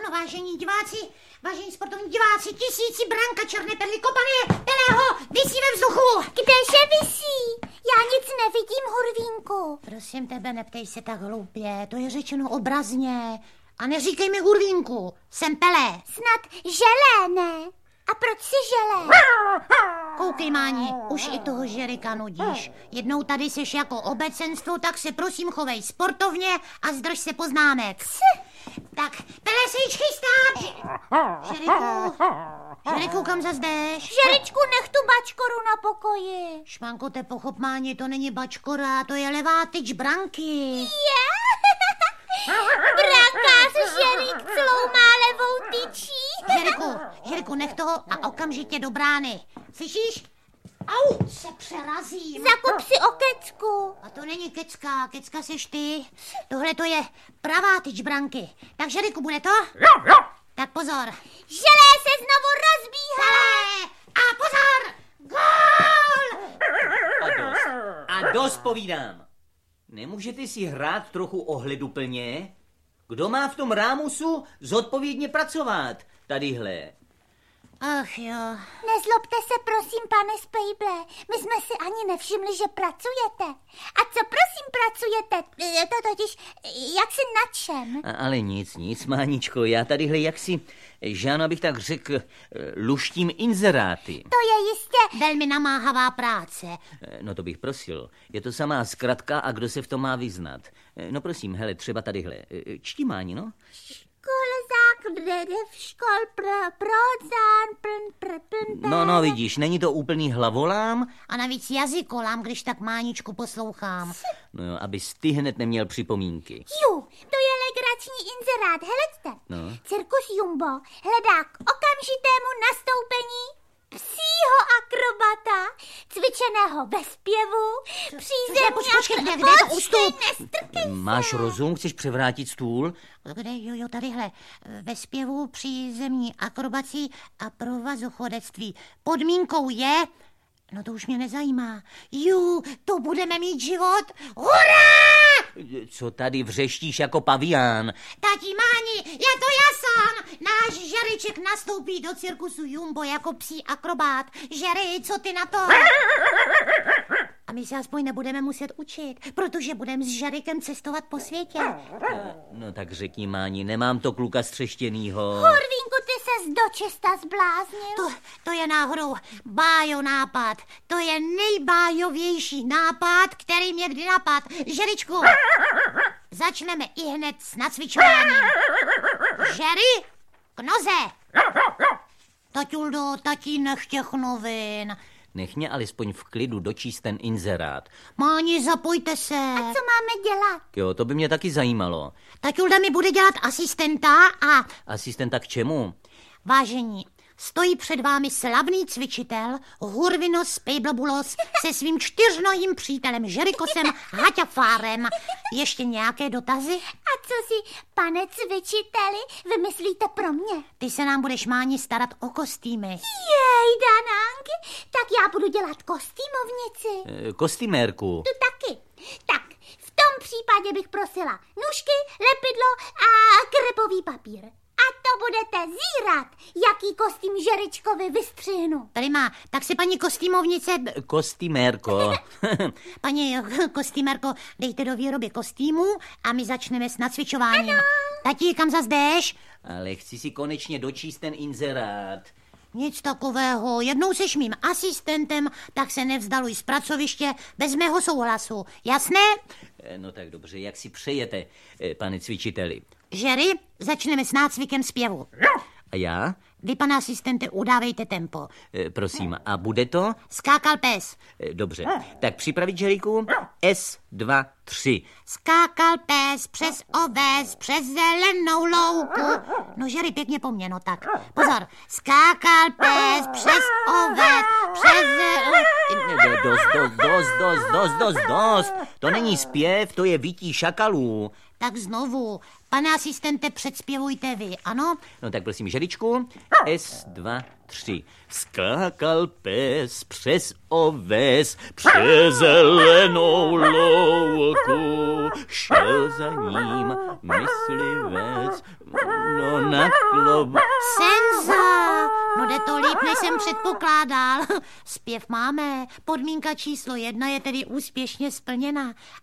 Ano, vážení sportovní diváci, tisíci branka černé perly kopané, Pelého, visí ve vzduchu. Kdeže visí? Já nic nevidím, Hurvínku. Prosím tebe, neptej se tak hloupě, to je řečeno obrazně. A neříkej mi Hurvínku, jsem Pelé. Snad želé, ne? A proč si želé? Koukej, Máni, už i toho žerika nudíš. Jednou tady seš jako obecenstvo, tak se prosím chovej sportovně a zdrž se poznámek. Tak, Pelé se již chystá. Žeriku, kam zas jdeš? Žeričku, nech tu bačkoru na pokoji. Španko, te pochop, Máni, to není bačkora, to je levá tyč branky. Brankář Žerik cloumá levou tyčí. Žeriku, nech toho a okamžitě do brány. Slyšíš? Au, se přerazím. Zakup si o kecku. A to není kecka seš ty. Tohle to je pravá tyč branky. Tak, Žeriku, bude to? Jo. Tak pozor. Želé se znovu rozbíhá. A pozor! Gól! A dost povídám. Nemůžete si hrát trochu ohleduplně? Kdo má v tom rámusu zodpovědně pracovat? Tadyhle. Ach jo. Nezlobte se, prosím, pane Spejble. My jsme si ani nevšimli, že pracujete. A co prosím pracujete? To totiž, jak si na čem? Ale nic, Máničko, já tadyhle jaksi, Žáno, abych tak řekl, luštím inzeráty. To je jistě velmi namáhavá práce. No to bych prosil. Je to samá zkratka a kdo se v tom má vyznat. No prosím, hele, třeba tadyhle. Čti, Máni, no? No, vidíš, není to úplný hlavolám. A navíc jazykolám, když tak Máničku poslouchám. No jo, abys ty hned neměl připomínky. To je legrační inzerát, heleďte. No. Cirkus Jumbo hledá k okamžitému nastoupení psího akrobata, cvičeného ve zpěvu, přízemní kde je to ústup? Máš rozum, chceš převrátit stůl? Kde, jo, tadyhle. Ve zpěvu, přízemní akrobací a provazochodectví. Podmínkou je... No to už mě nezajímá. To budeme mít život. Hurá! Co tady vřeštíš jako pavián? Tati, Máni, je to jasán. Náš Žeriček nastoupí do cirkusu Jumbo jako psí akrobát. Žeri, co ty na to? A my se aspoň nebudeme muset učit, protože budeme s Žerikem cestovat po světě. No tak řekni, Máni, nemám to kluka střeštěnýho. Hurvínku, ty ses dočista zbláznil. To je náhodou bájo nápad. To je nejbájovější nápad, který mě kdy napad. Žeričku, začneme ihned s nacvičováním. Žeri, k noze. Taťuldo, tati, nech těch novin. Nech mě alespoň v klidu dočíst ten inzerát. Máni, zapojte se. A co máme dělat? Jo, to by mě taky zajímalo. Taťulda mi bude dělat asistenta a... Asistenta k čemu? Vážení, stojí před vámi slavný cvičitel Hurvinos Spejblobulos se svým čtyřnohým přítelem Žerikosem Haťafárem. Ještě nějaké dotazy? A co si, pane cvičiteli, vymyslíte pro mě? Ty se nám budeš, Máni, starat o kostýmy. Jej, Danánky, tak já budu dělat kostýmovnici. Kostýmérku. Tu taky. Tak, v tom případě bych prosila nůžky, lepidlo a krepový papír. A to budete zírat, jaký kostým Žeričkovi vystřihnu. Prima, tak si paní kostýmovnice... Kostýmérko. Paní kostýmérko, dejte do výroby kostýmů a my začneme s nacvičováním. Ano. Tati, kam zas jdeš? Ale chci si konečně dočíst ten inzerát. Nic takového. Jednou seš mým asistentem, tak se nevzdaluj z pracoviště bez mého souhlasu. Jasné? No tak dobře, jak si přejete, pane cvičiteli. Žeri, začneme s nácvikem zpěvu. A já? Vy, pane asistente, udávejte tempo. Prosím, a bude to? Skákal pes. Dobře, tak připravit, Žeriku? S, 2, 3. Skákal pes přes oves, přes zelenou louku. No, Žeri, pěkně po mně, no tak. Pozor. Skákal pes přes oves, přes Dost. To není zpěv, to je vytí šakalů. Tak znovu. Pane asistente, předspěvujte vy, ano? No tak prosím, Žeričku. S2, 3. Skákal pes přes oves, přes zelenou louku, šel za ním myslivec, no na klob. Senza! No jde to líp, než jsem předpokládal. Zpěv máme. Podmínka číslo 1 je tedy úspěšně splněna.